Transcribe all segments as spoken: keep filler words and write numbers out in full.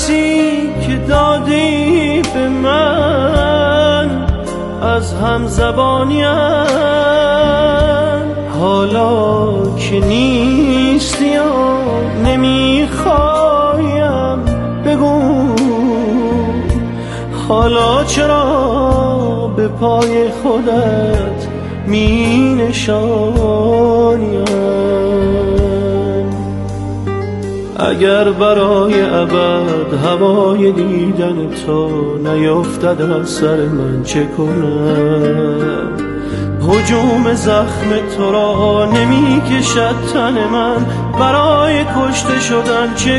درسی که دادی به من از هم زبانیم، حالا که نیستی یا نمیخوایم بگو حالا چرا به پای خودت می نشانیم. اگر برای ابد هوای دیدن تو نیفتد از سر من چه کنم؟ هجوم زخم تو را نمی کشد تن من، برای کشته شدن چه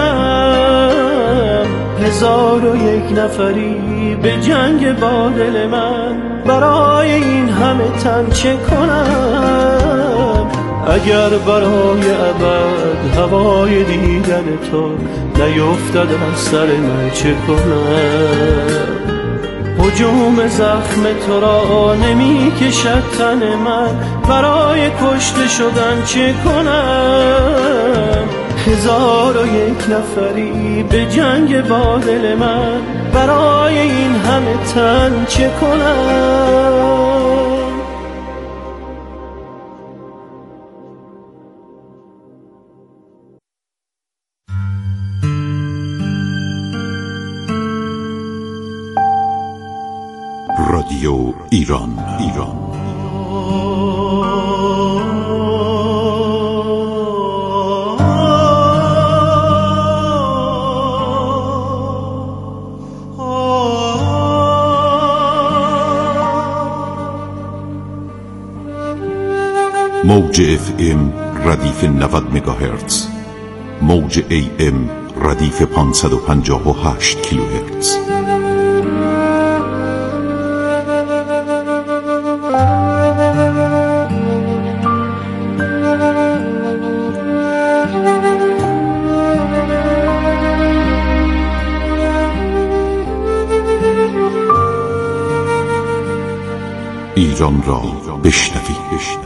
کنم؟ هزار و یک نفری به جنگ با دل من، برای این همه تن چه کنم؟ اگر برای ابد هوای دیدن تو نیفتد از سر من چه کنم؟ هجوم زخم تو را نمی کشد تن من، برای کشته شدن چه کنم؟ هزار و یک نفری به جنگ با دل من، برای این همه تن چه کنم؟ رادیو ایران ایران موج اف ام ردیف نود مگاهرتز، موج ای ام ردیف پانصد و پنجاه و هشت کیلوهرتز. ایران را بشنوید.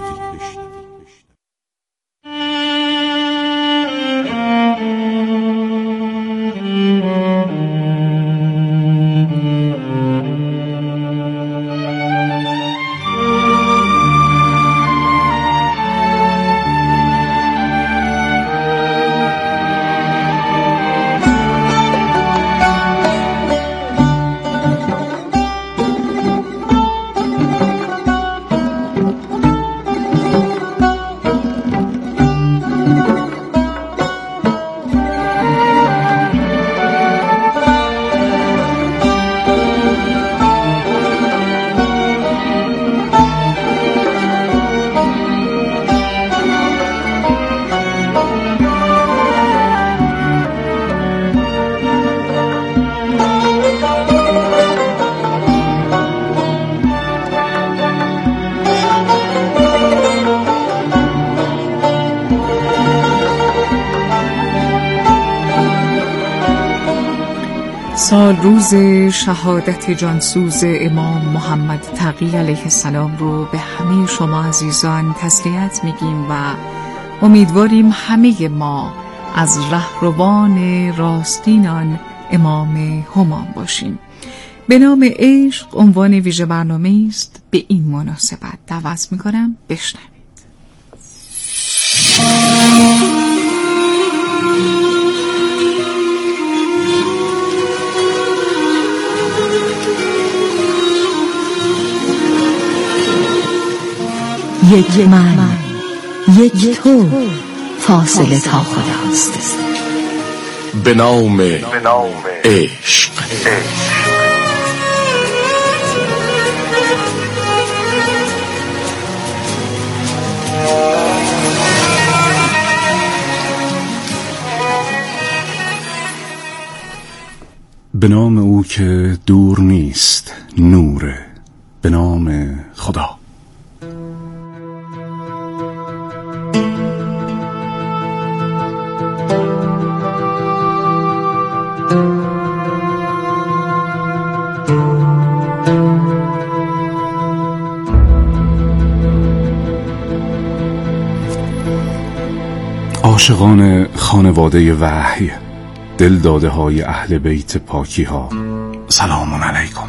سال روز شهادت جانسوز امام محمد تقی علیه السلام رو به همه شما عزیزان تسلیت میگیم و امیدواریم همه ما از رهروان راستینان امام همام باشیم. به نام عشق عنوان ویژه برنامه است. به این مناسبت دعوت میکنم بشنوید. یک من یک تو فاصله تا خداست. به نام عشق. به نام او که دور نیست نوره، به نام خدا. عاشقان خانواده وحی، دل داده های اهل بیت پاکی ها، سلام علیکم.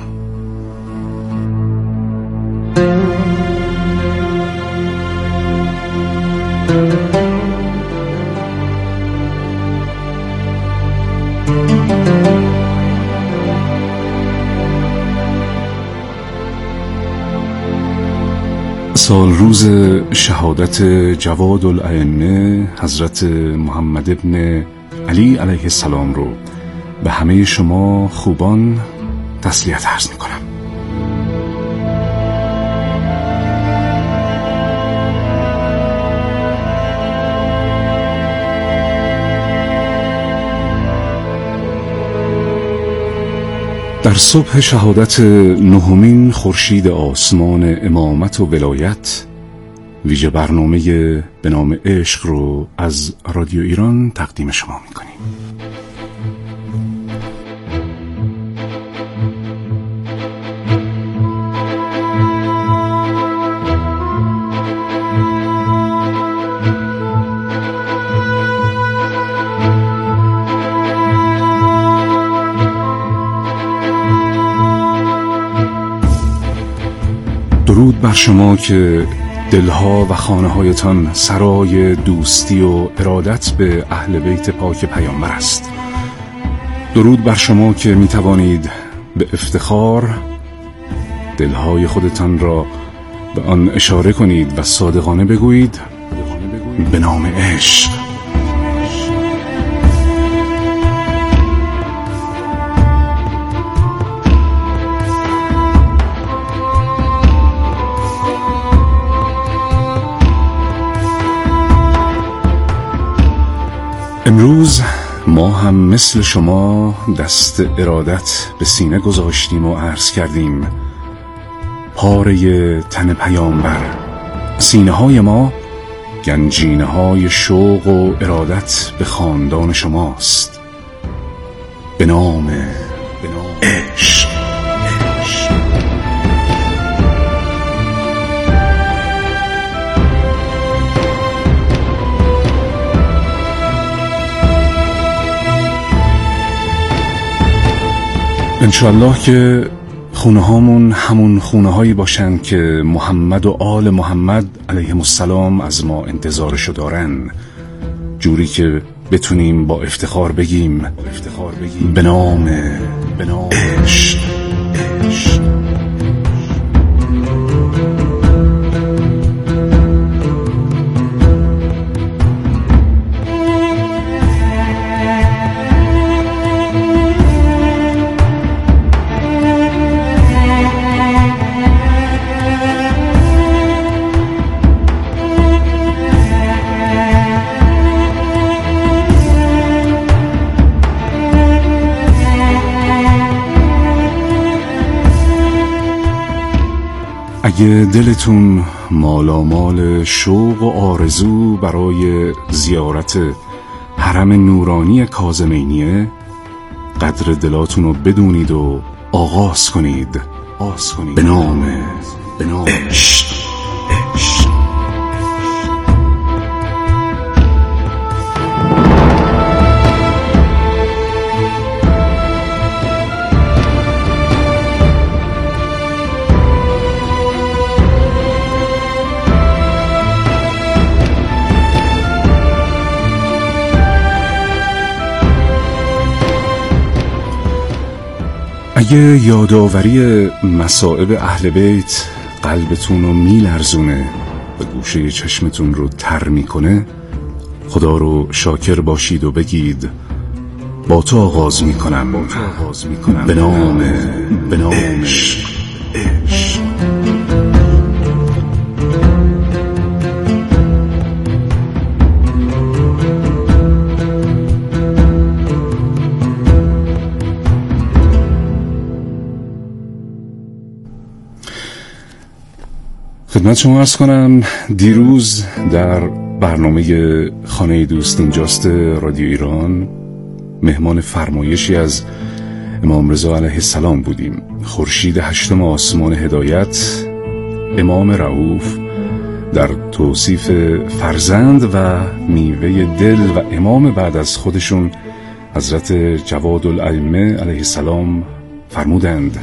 سال روز شهادت جواد الائمه حضرت محمد ابن علی علیه السلام رو به همه شما خوبان تسلیت عرض می کنم. در صبح شهادت نهمین خورشید آسمان امامت و ولایت، ویژه برنامه به نام عشق رو از رادیو ایران تقدیم شما میکنیم. درود بر شما که دلها و خانه هایتان سرای دوستی و ارادت به اهل بیت پاک پیامبر است. درود بر شما که می توانید به افتخار دلهای خودتان را به آن اشاره کنید و صادقانه بگویید به نام عشق. امروز ما هم مثل شما دست ارادت به سینه گذاشتیم و عرض کردیم پاره تن پیامبر. سینه های ما گنجینه های شوق و ارادت به خاندان شماست. به نام عشق. انشالله که خونه هامون همون خونه هایی باشن که محمد و آل محمد علیهم السلام از ما انتظارشو دارن، جوری که بتونیم با افتخار بگیم به نام عشق. اگه دلتون مالامال شوق و آرزو برای زیارت حرم نورانی کاظمینیه، قدر دلاتون رو بدونید و آغاز کنید به نام عشق. اگه یادآوری مصائب اهل بیت قلبتون رو میلرزونه و گوشه چشمتون رو تر میکنه، خدا رو شاکر باشید و بگید با تو آغاز میکنم به نام به نام عشق. خدمت شما عرض کنم دیروز در برنامه خانه دوست اینجاست رادیو ایران مهمان فرمایشی از امام رضا علیه السلام بودیم. خورشید هشتم آسمان هدایت، امام رؤوف، در توصیف فرزند و میوه دل و امام بعد از خودشون حضرت جواد الائمه علیه السلام فرمودند: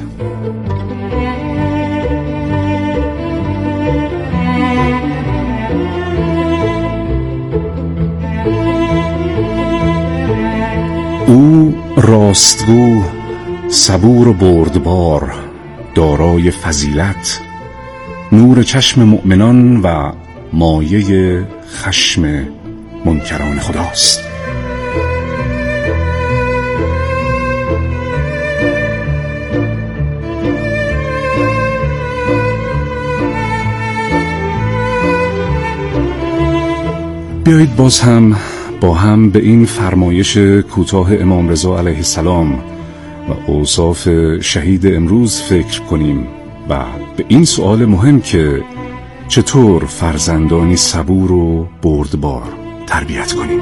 او راستگو، صبور و بردبار، دارای فضیلت، نور چشم مؤمنان و مایه خشم منکران خداست. بیایید باز هم با هم به این فرمایش کوتاه امام رضا علیه السلام و اوصاف شهید امروز فکر کنیم و به این سؤال مهم که چطور فرزندانی صبور و بردبار تربیت کنیم.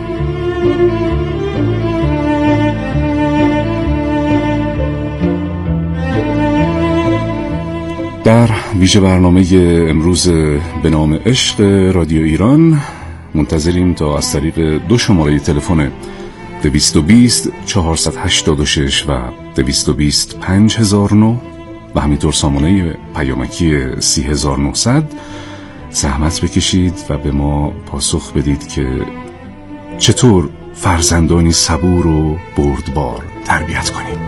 در ویژه برنامه امروز به نام عشق رادیو ایران منتظریم تا از طریق دو شماره تلفن دویست و بیست چهارصد و هشتاد و شش و دویست و بیست پنج هزار و نه و همینطور سامانه پیامکی سی هزار و نهصد زحمت بکشید و به ما پاسخ بدید که چطور فرزندانی صبور و بردبار تربیت کنیم.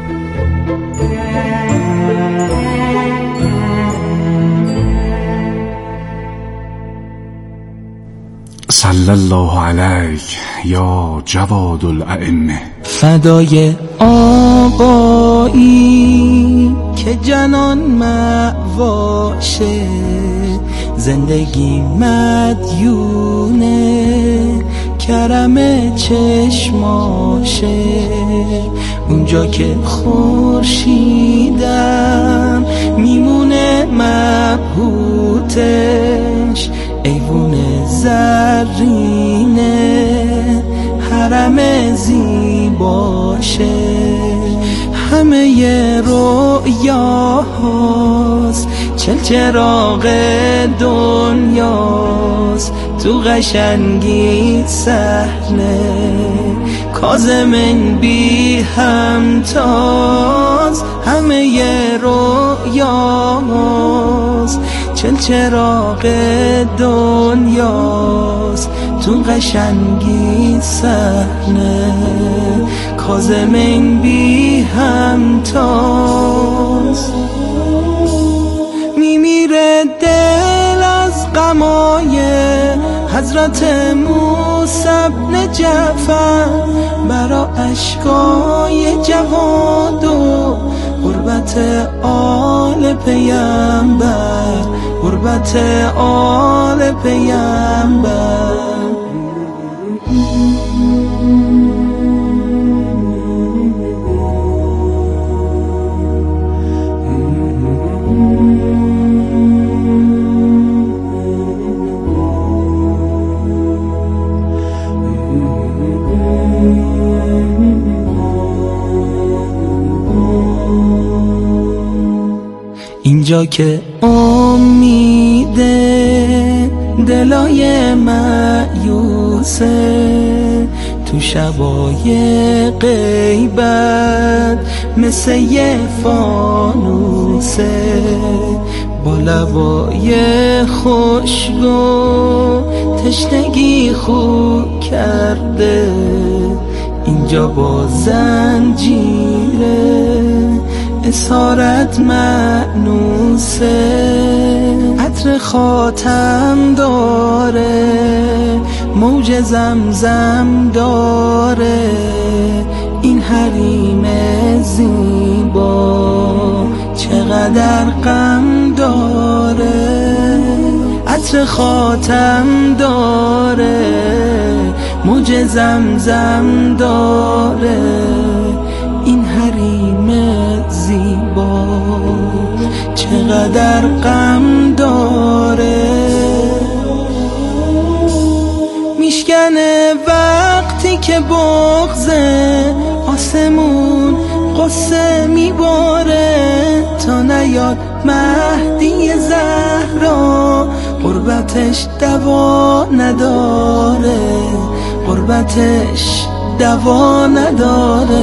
صلی الله علیک یا جواد الائمه. فدای آقایی که جنان مأواشه، زندگی مدیونه کرم چشماشه، اونجا که خورشیدم میمونه مبهوتش، ایوون زرینه حرم زیباشه، همه ی رویاهاست چل چراغ دنیاست، تو قشنگی صحنه کاظم بی همتاز، همه ی رویاهاست چل چراغ دنیاست، تو قشنگی صحنه کاظم بی همتاز. میمیره دل از غمای حضرت موسی بن جعفر، برا اشکای جواد و غربت آل پیامبر، غربت آل پیامبر. اینجا که امیده دلای مایوسه، تو شبای غیبت مثل یه فانوسه، با لبای خوشگو تشنگی خو کرده، اینجا با زنجیره اسارت مأنوسه، عطر خاتم داره موج زمزم داره، این حریم زیبا چقدر غم داره، عطر خاتم داره موج زمزم داره، این حریم زیبا چقدر غم داره. میشکنه وقتی که بغضه آسمون قصه میباره، تا نیاد مهدی زهرا غربتش دوا نداره، غربتش دوا نداره.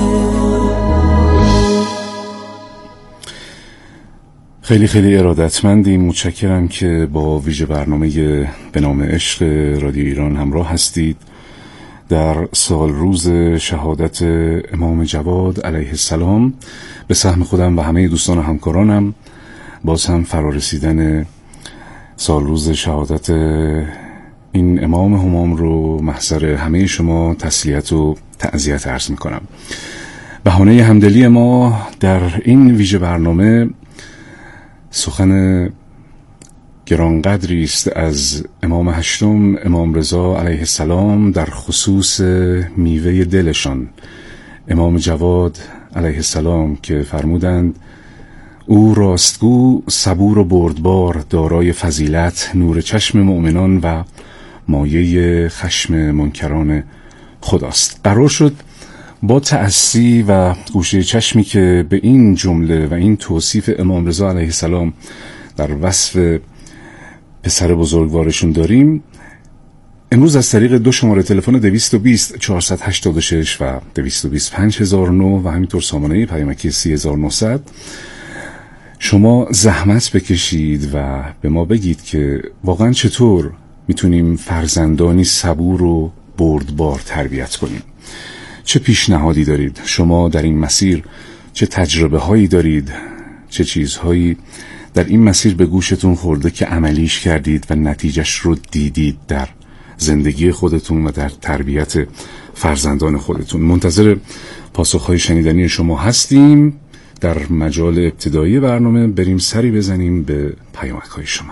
خیلی خیلی ارادتمندیم. متشکرم که با ویژه برنامه به نام عشق رادیو ایران همراه هستید. در سال روز شهادت امام جواد علیه السلام به سهم خودم و همه دوستان و همکارانم باز هم فرارسیدن سال روز شهادت این امام همام رو محضر همه شما تسلیت و تعزیت عرض میکنم. بهانه همدلی ما در این ویژه برنامه سخن گرانقدری است از امام هشتم امام رضا علیه السلام در خصوص میوه دلشان امام جواد علیه السلام که فرمودند او راستگو، صبور و بردبار، دارای فضیلت، نور چشم مؤمنان و مایه خشم منکران خداست. قرار شد با تأسی و گوشه چشمی که به این جمله و این توصیف امام رضا علیه السلام در وصف پسر بزرگوارشون داریم، امروز از طریق دو شماره تلفن دویست و بیست چهارصد و هشتاد و شش و دویست و بیست پنج هزار و نه و همینطور سامانه پیامکی سی هزار و نهصد شما زحمت بکشید و به ما بگید که واقعا چطور میتونیم فرزندانی صبور و بردبار تربیت کنیم. چه پیشنهادی دارید شما در این مسیر؟ چه تجربه هایی دارید؟ چه چیزهایی در این مسیر به گوشتون خورده که عملیش کردید و نتیجهش رو دیدید در زندگی خودتون و در تربیت فرزندان خودتون؟ منتظر پاسخهای شنیدنی شما هستیم. در مجال ابتدایی برنامه بریم سری بزنیم به پیامک‌های شما.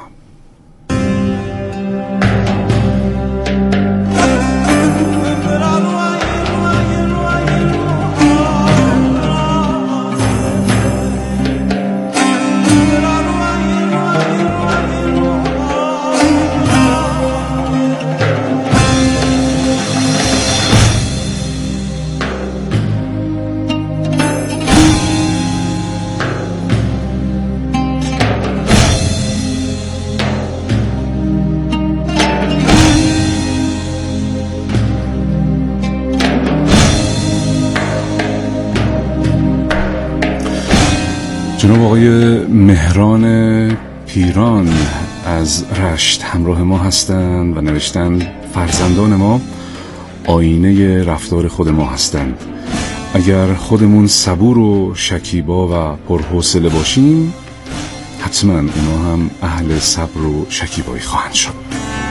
جناب آقای مهران پیران از رشت همراه ما هستند و نوشتند فرزندان ما آینه رفتار خود ما هستند. اگر خودمون صبور و شکیبا و پرحوصله باشیم حتما اونا هم اهل صبر و شکیبایی خواهند شد.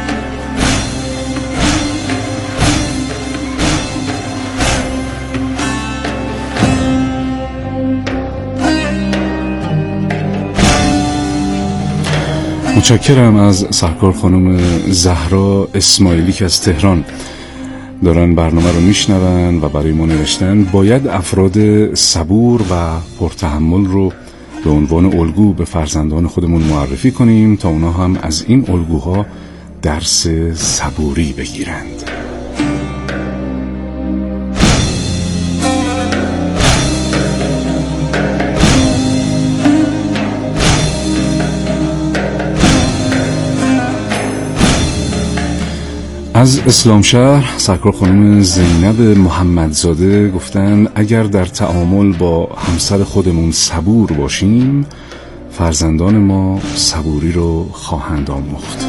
متشکرم از سرکار خانم زهرا اسماعیلی که از تهران دارن برنامه رو میشنون و برای ما نوشتن باید افراد صبور و پرتحمل رو به عنوان الگو به فرزندان خودمون معرفی کنیم تا اونا هم از این الگوها درس صبوری بگیرند. از اسلام شهر سرکار خانم زینب محمدزاده گفتن اگر در تعامل با همسر خودمون صبور باشیم فرزندان ما صبوری رو خواهند آموخت.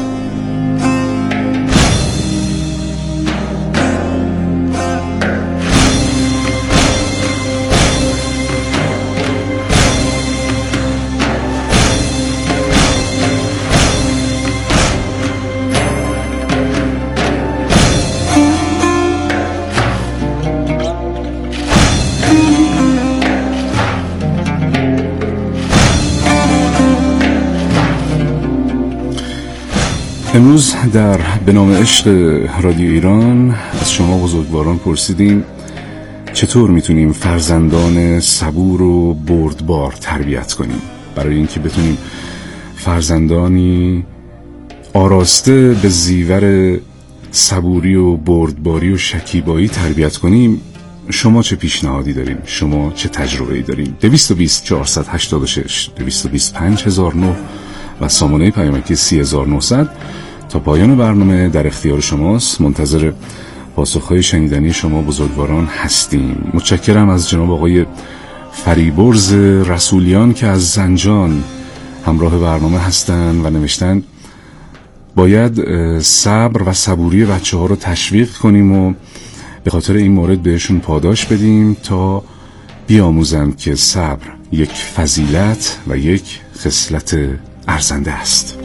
امروز در به نام عشق رادیو ایران از شما بزرگواران پرسیدیم چطور میتونیم فرزندان صبور و بردبار تربیت کنیم برای اینکه بتونیم فرزندانی آراسته به زیور صبوری و بردباری و شکیبایی تربیت کنیم. شما چه پیشنهادی دارین؟ شما چه تجربه‌ای دارین؟ دویست و بیست چهارصد و هشتاد و شش دویست و بیست پنج هزار و نه و سامانه پیامکی سی هزار و نهصد تا پایان برنامه در اختیار شماست. منتظر پاسخهای شنیدنی شما بزرگواران هستیم. متشکرم از جناب آقای فریبرز رسولیان که از زنجان همراه برنامه هستند و نوشتن باید صبر و صبوری بچه ها رو تشویق کنیم و به خاطر این مورد بهشون پاداش بدیم تا بیاموزند که صبر یک فضیلت و یک خصلت ارزنده است.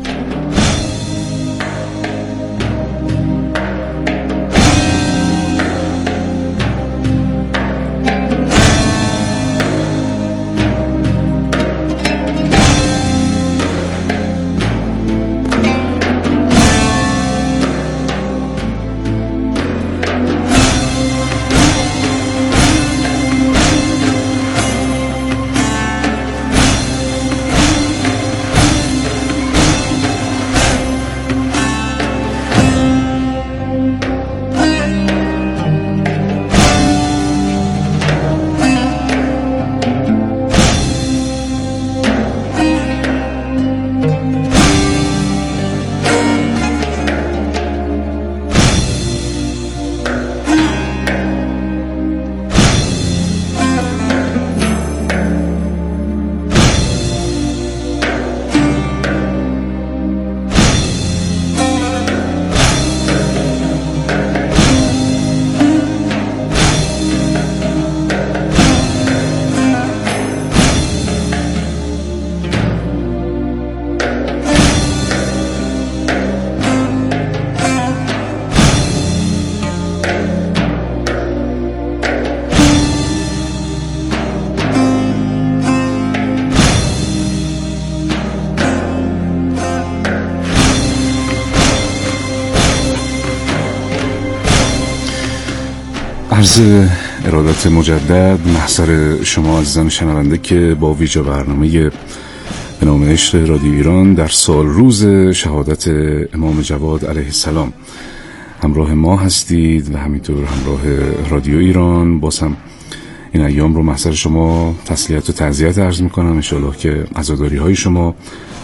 عرض ارادت مجدد محضر شما عزیزان شنونده که با ویژه برنامه به نام عشق رادیو ایران در سال روز شهادت امام جواد علیه السلام همراه ما هستید و همینطور همراه رادیو ایران. باز هم این ایام رو محضر شما تسلیت و تعزیت عرض میکنم. انشاءالله که عزاداری های شما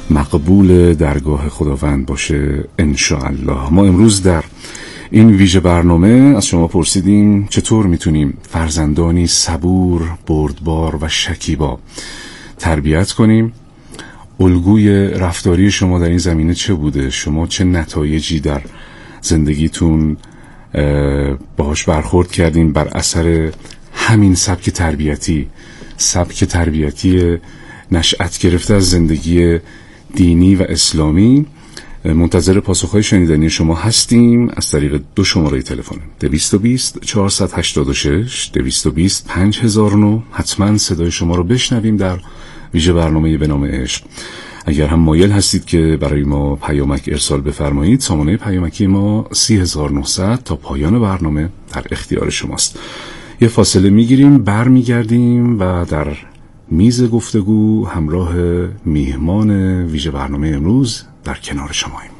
مقبول درگاه خداوند باشه انشاءالله. ما امروز در این ویژه برنامه از شما پرسیدیم چطور میتونیم فرزندانی صبور، بردبار و شکیبا تربیت کنیم. الگوی رفتاری شما در این زمینه چه بوده؟ شما چه نتایجی در زندگیتون باهاش برخورد کردین بر اثر همین سبک تربیتی، سبک تربیتی نشأت گرفته از زندگی دینی و اسلامی؟ منتظر پاسخهای شنیدنی شما هستیم از طریق دو شماره تلفن دویست و بیست چهارصد و هشتاد و شش دویست و بیست پنج هزار و نه. حتما صدای شما رو بشنویم در ویژه برنامه به نام عشق. اگر هم مایل هستید که برای ما پیامک ارسال بفرمایید، سامانه پیامکی ما سی هزار و نهصد تا پایان برنامه در اختیار شماست. یه فاصله میگیریم، برمیگردیم و در میز گفتگو همراه میهمان ویژه برنامه امروز در کنار شماییم.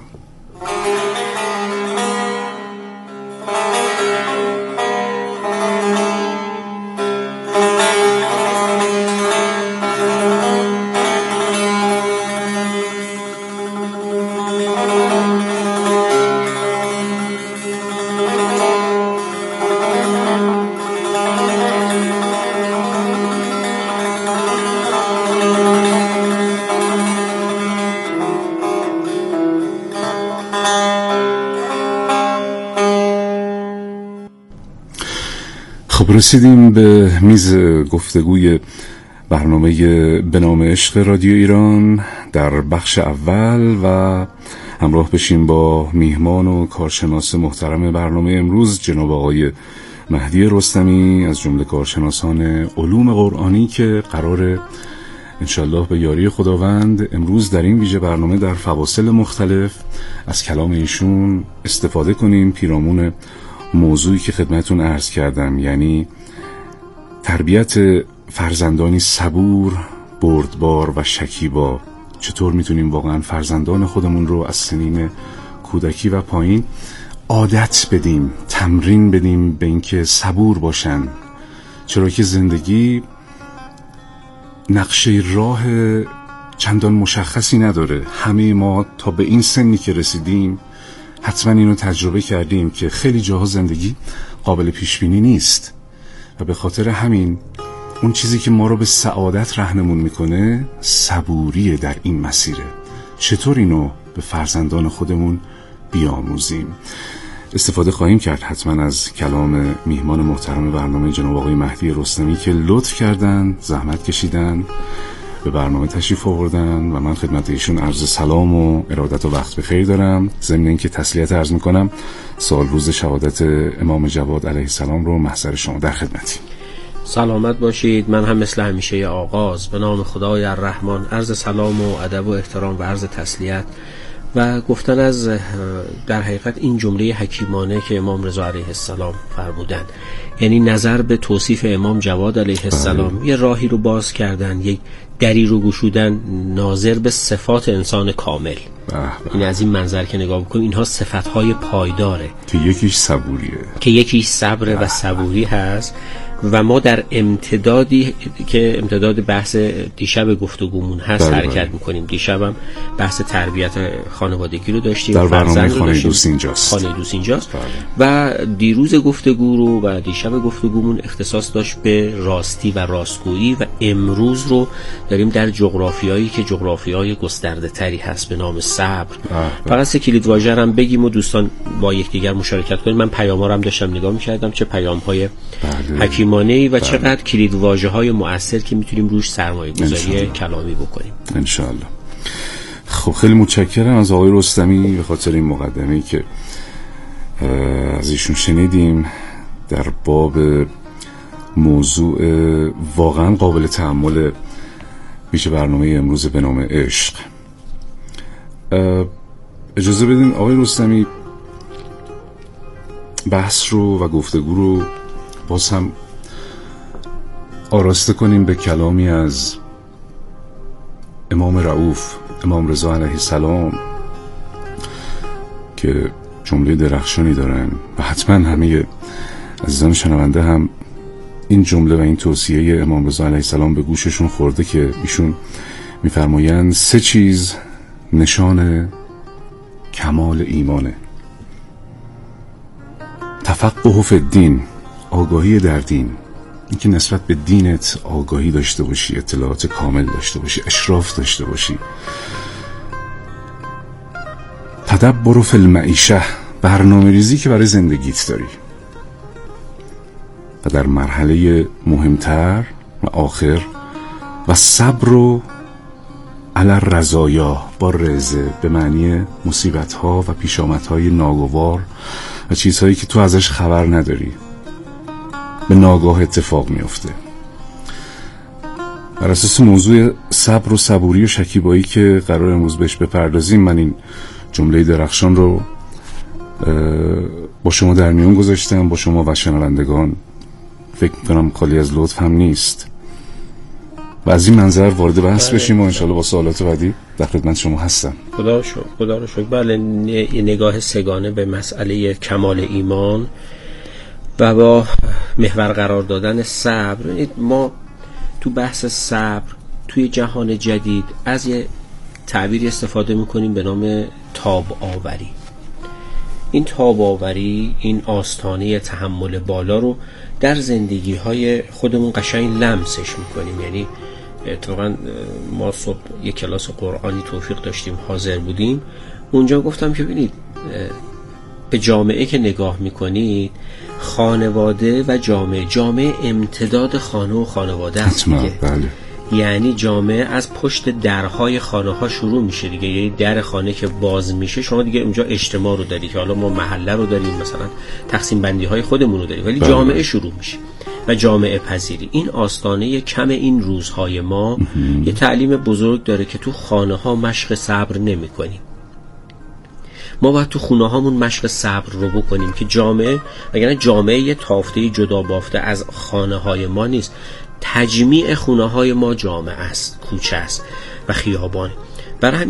رسیدیم به میز گفتگوی برنامه به نام عشق رادیو ایران در بخش اول و همراه بشیم با میهمان و کارشناس محترم برنامه امروز جناب آقای مهدی رستمی از جمله کارشناسان علوم قرآنی که قراره انشالله به یاری خداوند امروز در این ویژه برنامه در فواصل مختلف از کلام ایشون استفاده کنیم پیرامون موضوعی که خدمتون عرض کردم، یعنی تربیت فرزندانی صبور، بردبار و شکیبا. چطور میتونیم واقعا فرزندان خودمون رو از سنین کودکی و پایین عادت بدیم، تمرین بدیم به اینکه صبور باشن، چرا که زندگی نقشه راه چندان مشخصی نداره. همه ما تا به این سنی که رسیدیم حتما اینو تجربه کردیم که خیلی جاها زندگی قابل پیش بینی نیست و به خاطر همین اون چیزی که ما رو به سعادت راهنمون میکنه صبوریه در این مسیره. چطور اینو به فرزندان خودمون بیاموزیم؟ استفاده خواهیم کرد حتما از کلام میهمان محترم برنامه جناب آقای مهدی رستمی که لطف کردن، زحمت کشیدن، به برنامه تشریف آوردن و من خدمت ایشون عرض سلام و ارادت و وقت بخیر دارم. ضمن اینکه تسلیت عرض میکنم سال روز شهادت امام جواد علیه السلام رو محضر شما در خدمتی. سلامت باشید. من هم مثل همیشه آغاز به نام خدای الرحمن عرض سلام و ادب و احترام و عرض تسلیت و گفتن از در حقیقت این جمله حکیمانه که امام رضا علیه السلام فرمودن، یعنی نظر به توصیف امام جواد علیه السلام یه راهی رو باز کردن، یک دری رو گشودن ناظر به صفات انسان کامل. این از این منظر که نگاه بکنیم اینها صفتهای پایداره که یکیش صبوریه، که یکیش صبر و صبوری هست و ما در امتدادی که امتداد بحث دیشب گفتگومون هست بله حرکت بله. میکنیم. دیشبم بحث تربیت خانوادگی رو داشتیم در برنامه خانه دوست اینجاست. خانه دوست اینجاست بله. و دیروز گفتگو رو و دیشب گفتگومون اختصاص داشت به راستی و راستگویی و امروز رو داریم در جغرافیایی که جغرافیای گسترده تری هست به نام صبر. فقط سه کلید واژه هم بگیم و دوستان با یکدیگر مشارکت کنیم. من پیام‌ها رو هم داشتم نگاه می‌کردم، چه پیام‌های بله. حکیمانه‌ای و بله. چقدر کلید واژه‌های مؤثر که میتونیم روش سرمایه‌گذاری کلامی بکنیم انشاءالله. خب خیلی متشکرم از آقای رستمی به خاطر این مقدمه‌ای که از ایشون شنیدیم در باب موضوع واقعا قابل تأمل بیش برنامه امروز به نام عشق. اجازه بدین آقای رستمی بحث رو و گفتگو رو باز هم آراسته کنیم به کلامی از امام رؤوف، امام رضا علیه السلام که جمله درخشانی دارن و حتما همه عزیزان شنونده هم این جمله و این توصیه امام رضا علیه السلام به گوششون خورده که ایشون میفرمایند سه چیز نشان کمال ایمانه: تفقه فی الدین، آگاهی در دین، اینکه نسبت به دینت آگاهی داشته باشی، اطلاعات کامل داشته باشی، اشراف داشته باشی. تدبر فی المعیشه، برنامه ریزی که برای زندگیت داری. و در مرحله مهمتر و آخر و صبر و علی الرزایا، با رزه به معنی مصیبت ها و پیشامد های ناگوار و چیزهایی که تو ازش خبر نداری به ناگاه اتفاق میفته. بر اساس موضوع صبر و صبوری و شکیبایی که قرار امروز بهش بپردازیم، من این جمله درخشان رو با شما در میون گذاشتم، با شما و شنوندگان. فکر میکنم خالی از لطف هم نیست و از این منظر وارد بحث بشیم و انشالله با سوالات بعدی در خدمت شما هستم. خدا رو شکر. خدا رو شکر. بله، نگاه سگانه به مسئله کمال ایمان و با محور قرار دادن صبر. ما تو بحث صبر توی جهان جدید از یه تعبیری استفاده میکنیم به نام تاب آوری. این تاب آوری، این آستانه تحمل بالا رو در زندگی های خودمون قشنگ لمسش میکنیم. یعنی اتفاقا ما صبح یک کلاس قرآنی توفیق داشتیم، حاضر بودیم. اونجا گفتم که ببینید به جامعه که نگاه میکنید، خانواده و جامعه جامعه امتداد خانه و خانواده است دیگه. بله. یعنی جامعه از پشت درهای خانه ها شروع میشه دیگه. یعنی در خانه که باز میشه شما دیگه اونجا اجتماع رو داری که حالا ما محله رو داریم، مثلا تقسیم بندی های خودمون رو داریم، ولی بله. جامعه شروع میشه و جامعه پذیری. این آستانه کم این روزهای ما یه تعلیم بزرگ داره که تو خانه ها مشق صبر نمی کنیم. ما باید تو خونه هامون مشق صبر رو بکنیم که جامعه، وگرنه جامعه یه تافته جدا بافته از خانه های ما نیست. تجمیع خونه های ما جامعه است، کوچه است و خیابان. برای